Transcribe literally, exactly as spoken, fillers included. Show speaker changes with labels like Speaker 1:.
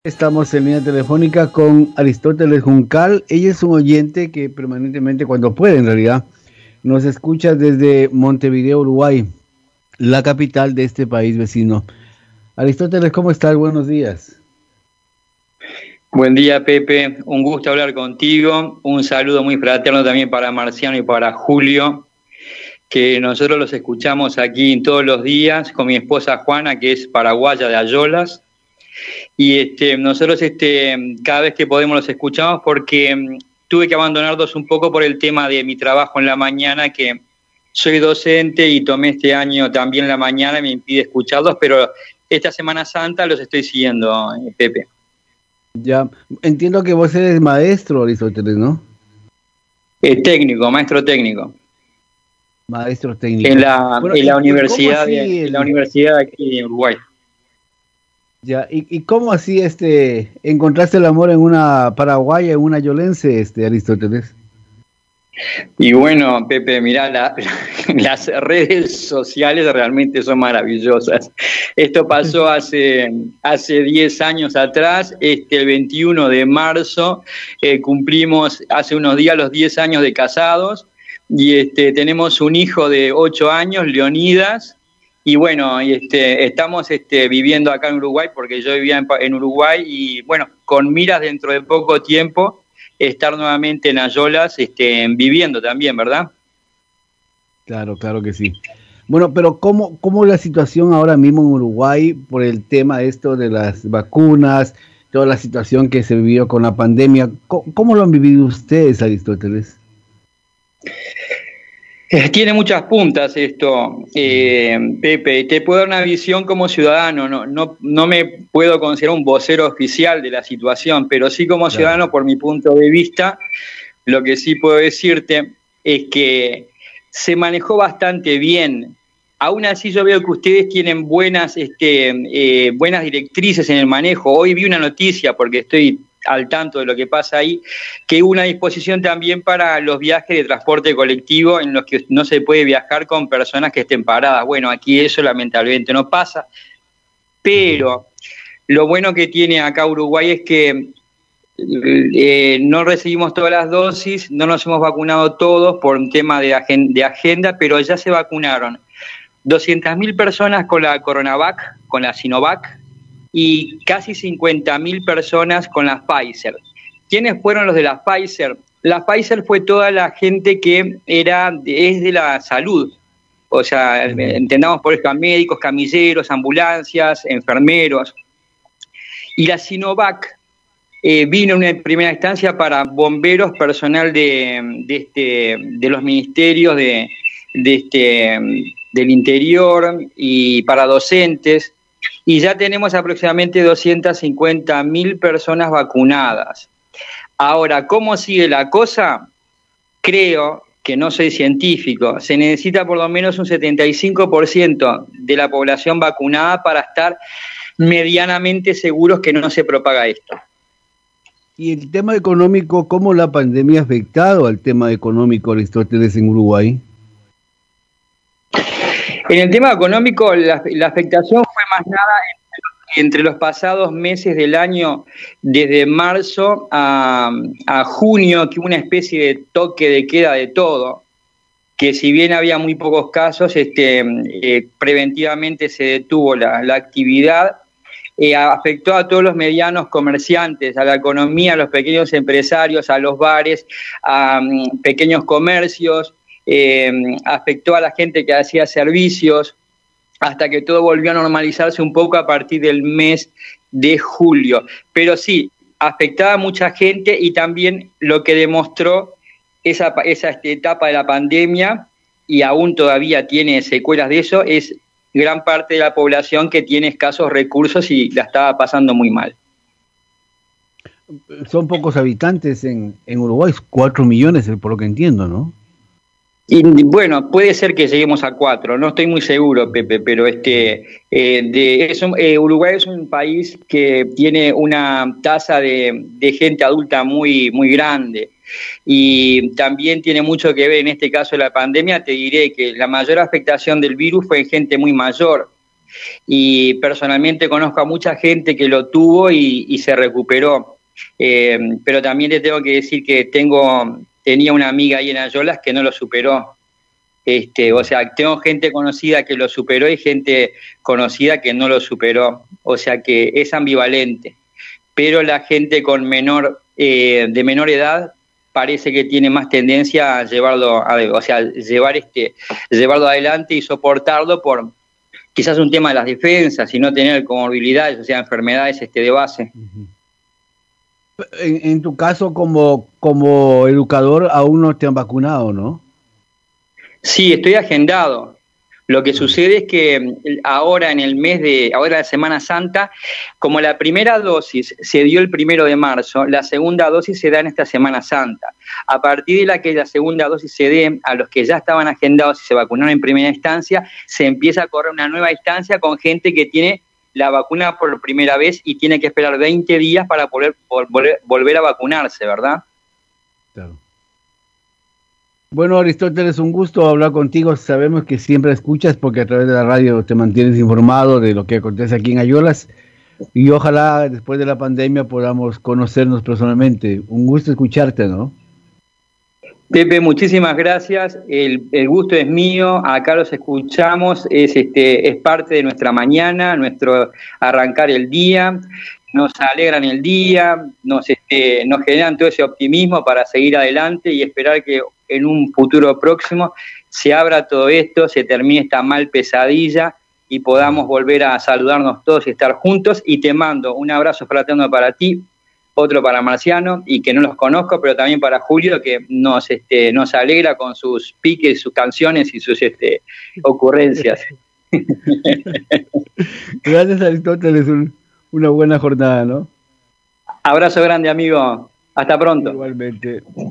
Speaker 1: Estamos en línea telefónica con Aristóteles Juncal. Ella es un oyente que permanentemente, cuando puede en realidad, nos escucha desde Montevideo, Uruguay, la capital de este país vecino. Aristóteles, ¿cómo estás? Buenos días.
Speaker 2: Buen día, Pepe. Un gusto hablar contigo. Un saludo muy fraterno también para Marciano y para Julio, que nosotros los escuchamos aquí todos los días con mi esposa Juana, que es paraguaya de Ayolas. Y este, nosotros este, cada vez que podemos los escuchamos porque um, tuve que abandonarlos un poco por el tema de mi trabajo en la mañana, que soy docente y tomé este año también la mañana y me impide escucharlos, pero esta Semana Santa los estoy siguiendo, eh, Pepe.
Speaker 1: Ya, entiendo que vos eres maestro, Aristóteles, ¿no?
Speaker 2: Eh, técnico, maestro técnico.
Speaker 1: Maestro técnico.
Speaker 2: En la,
Speaker 1: Bueno,
Speaker 2: en
Speaker 1: ¿y,
Speaker 2: la
Speaker 1: y cómo
Speaker 2: universidad
Speaker 1: así
Speaker 2: de,
Speaker 1: el...
Speaker 2: en la universidad aquí de Uruguay.
Speaker 1: Ya, ¿y, y cómo así este encontraste el amor en una paraguaya, en una yolense, este Aristóteles?
Speaker 2: Y bueno, Pepe, mirá, la, las redes sociales realmente son maravillosas. Esto pasó hace hace diez años atrás, este, el veintiuno de marzo, eh, cumplimos hace unos días los diez años de casados, y este, tenemos un hijo de ocho años, Leonidas, y bueno, y este, estamos este, viviendo acá en Uruguay, porque yo vivía en, en Uruguay, y bueno, con miras dentro de poco tiempo estar nuevamente en Ayolas, este, viviendo también, ¿verdad?
Speaker 1: Claro, claro que sí. Bueno, pero ¿cómo, cómo la situación ahora mismo en Uruguay por el tema esto de las vacunas, toda la situación que se vivió con la pandemia? ¿Cómo, cómo lo han vivido ustedes, Aristóteles?
Speaker 2: Eh, Tiene muchas puntas esto, eh, Pepe. Te puedo dar una visión como ciudadano. No, no, no me puedo considerar un vocero oficial de la situación, pero sí como
Speaker 1: Claro.
Speaker 2: ciudadano, por mi punto de vista, lo que sí puedo decirte es que se manejó bastante bien. Aún así yo veo que ustedes tienen buenas, este, eh, buenas directrices en el manejo. Hoy vi una noticia, porque estoy al tanto de lo que pasa ahí, que hubo una disposición también para los viajes de transporte colectivo en los que no se puede viajar con personas que estén paradas. Bueno, aquí eso lamentablemente no pasa, pero lo bueno que tiene acá Uruguay es que eh, no recibimos todas las dosis, no nos hemos vacunado todos por un tema de, agen- de agenda, pero ya se vacunaron doscientas mil personas con la Coronavac, con la Sinovac, y casi cincuenta mil personas con la Pfizer. ¿Quiénes fueron los de la Pfizer? La Pfizer fue toda la gente que era es de la salud, o sea,
Speaker 1: Mm.
Speaker 2: entendamos por esto, médicos, camilleros, ambulancias, enfermeros. Y la Sinovac eh, vino en una primera instancia para bomberos, personal de, de, este, de los ministerios de, de este, del interior, y para docentes. Y ya tenemos aproximadamente doscientas cincuenta mil personas vacunadas. Ahora, ¿cómo sigue la cosa? Creo que no soy científico, se necesita por lo menos un setenta y cinco por ciento de la población vacunada para estar medianamente seguros que no se propaga esto.
Speaker 1: Y el tema económico, ¿cómo la pandemia ha afectado al tema económico, Aristóteles, en Uruguay?
Speaker 2: En el tema económico, la, la afectación fue más nada entre, entre los pasados meses del año, desde marzo a, a junio, que hubo una especie de toque de queda de todo, que si bien había muy pocos casos, este, eh, preventivamente se detuvo la, la actividad, eh, afectó a todos los medianos comerciantes, a la economía, a los pequeños empresarios, a los bares, a um, pequeños comercios, eh, afectó a la gente que hacía servicios, hasta que todo volvió a normalizarse un poco a partir del mes de julio. Pero sí, afectaba a mucha gente, y también lo que demostró esa, esa etapa de la pandemia, y aún todavía tiene secuelas de eso, es gran parte de la población que tiene escasos recursos y la estaba pasando muy mal.
Speaker 1: Son pocos habitantes en, en Uruguay, cuatro millones, por lo que entiendo, ¿no?
Speaker 2: Y bueno, puede ser que lleguemos a cuatro, no estoy muy seguro, Pepe, pero este, eh, de, es un, eh, Uruguay es un país que tiene una tasa de, de gente adulta muy, muy grande, y también tiene mucho que ver en este caso de la pandemia. Te diré que la mayor afectación del virus fue en gente muy mayor. y personalmente conozco a mucha gente que lo tuvo y, y se recuperó. Eh, pero también te tengo que decir que tengo tenía una amiga ahí en Ayolas que no lo superó. Este, o sea, tengo gente conocida que lo superó y gente conocida que no lo superó. O sea que es ambivalente. Pero la gente con menor eh, de menor edad parece que tiene más tendencia a llevarlo, a, o sea, llevar este, llevarlo adelante y soportarlo por quizás un tema de las defensas y no tener comorbilidades, o sea, enfermedades este, de base.
Speaker 1: En, en tu caso, como, como educador, aún no te han vacunado, ¿no?
Speaker 2: Sí, estoy agendado. Lo que sucede es que ahora en el mes de, ahora la Semana Santa, como la primera dosis se dio el primero de marzo, la segunda dosis se da en esta Semana Santa. A partir de la que la segunda dosis se dé a los que ya estaban agendados y se vacunaron en primera instancia, se empieza a correr una nueva instancia con gente que tiene la vacuna por primera vez y tiene que esperar veinte días para poder volver, volver a vacunarse, ¿verdad?
Speaker 1: Claro. Bueno, Aristóteles, un gusto hablar contigo. Sabemos que siempre escuchas porque a través de la radio te mantienes informado de lo que acontece aquí en Ayolas y ojalá después de la pandemia podamos conocernos personalmente. Un gusto escucharte, ¿no?
Speaker 2: Pepe, muchísimas gracias. El, el gusto es mío. Acá los escuchamos. Es, este, es parte de nuestra mañana, nuestro arrancar el día. Nos alegran el día, nos, este, nos generan todo ese optimismo para seguir adelante y esperar que en un futuro próximo se abra todo esto, se termine esta mal pesadilla y podamos volver a saludarnos todos y estar juntos. Y te mando un abrazo fraterno para ti, otro para Marciano, y que no los conozco, pero también para Julio, que nos, este, nos alegra con sus piques, sus canciones y sus este, ocurrencias.
Speaker 1: Gracias, Aristóteles. Un, una buena jornada, ¿no?
Speaker 2: Abrazo grande, amigo. Hasta pronto.
Speaker 1: Igualmente.